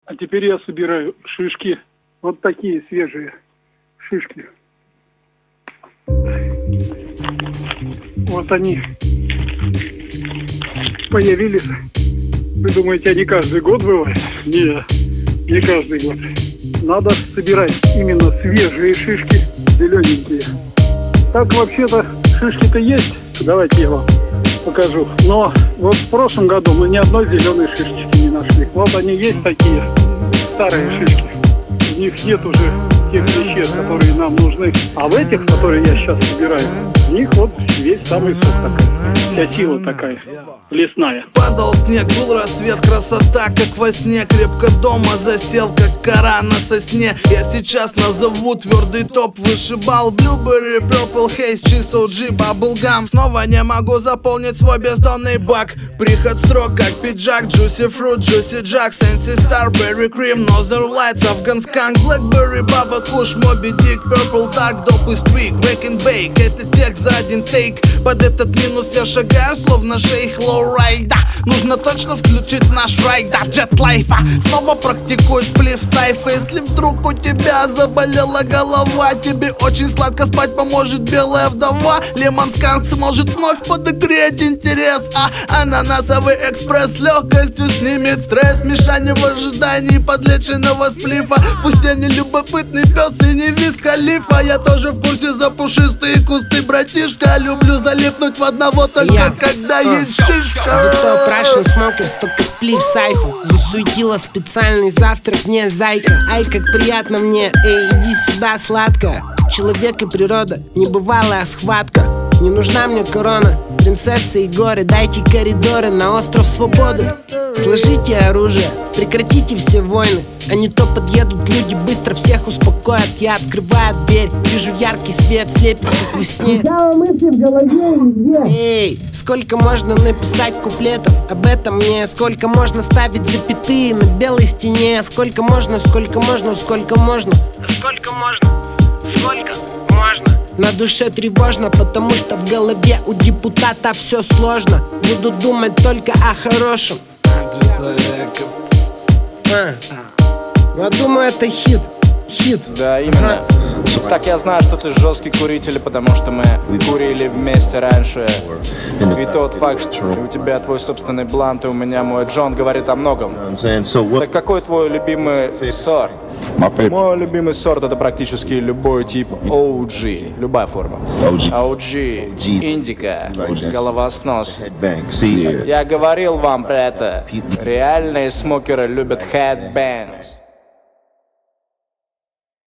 А теперь я собираю шишки. Вот такие свежие шишки. Вот они появились. Вы думаете, они каждый год бывают? Не каждый год. Надо собирать именно свежие шишки, зелененькие. Так вообще-то шишки-то есть. Давайте я вам покажу. Но вот в прошлом году мы ни одной зеленой шишечки не нашли. Вот они есть такие старые шишки. В них нет уже тех веществ, которые нам нужны. А в этих, которые я сейчас собираю, в них вот весь самый сок такой. Вся сила такая, лесная. Падал снег, был рассвет, красота, как во сне. Крепко дома засел, как кора на сосне. Я сейчас назову твердый топ. Вышибал Blueberry, Purple Haze, Cheese OG, Bubblegum. Снова не могу заполнить свой бездонный бак. Приход строк, как пиджак. Juicy Fruit, Juicy Jack, Sensi Star, Berry Cream, Northern Lights, Afghan Skunk, Blackberry, Baba Kush, Moby Dick, Purple Dark, Dope и Streak, Wake and Bake. Это текст за один тейк. Под этот минус я шагаю, словно шейх лоурайда. Нужно точно включить наш райд, да, джет лайфа. Снова практикуй сплив сайфа. Если вдруг у тебя заболела голова, тебе очень сладко спать поможет белая вдова. Лемон сканк сможет вновь подогреть интерес, а ананасовый экспресс с легкостью снимет стресс. Мишаня в ожидании подлеченного сплифа. Пусть я не любопытный пес и не Виз Халифа, я тоже в курсе за пушистые кусты, братишка. Люблю залипнуть в одного только когда есть шишка. Зато Russian Smokers, только сплив сайфу. Засуетила специальный завтрак мне зайка. Ай, как приятно мне, эй, иди сюда, сладко. Человек и природа, небывалая схватка. Не нужна мне корона, принцессы и горы. Дайте коридоры на остров свободы. Сложите оружие, прекратите все войны. А не то подъедут люди, быстро всех успокоят. Я открываю дверь, вижу яркий свет, слепит как во сне. Мысли в голове или где? Эй, сколько можно написать куплетов об этом мне? Сколько можно ставить запятые на белой стене? Сколько можно, сколько можно, сколько можно? Сколько можно, сколько можно? На душе тревожно, потому что в голове у депутата все сложно. Буду думать только о хорошем. Я думаю, это хит. Да, именно. Так, я знаю, что ты жесткий куритель, потому что мы курили вместе раньше. И тот факт, что у тебя твой собственный блант, и у меня мой Джон, говорит о многом. Так какой твой любимый сорт? Мой любимый сорт — это практически любой тип OG, любая форма. OG, индика, головоснос. Я говорил вам про это. Реальные смокеры любят headbangs.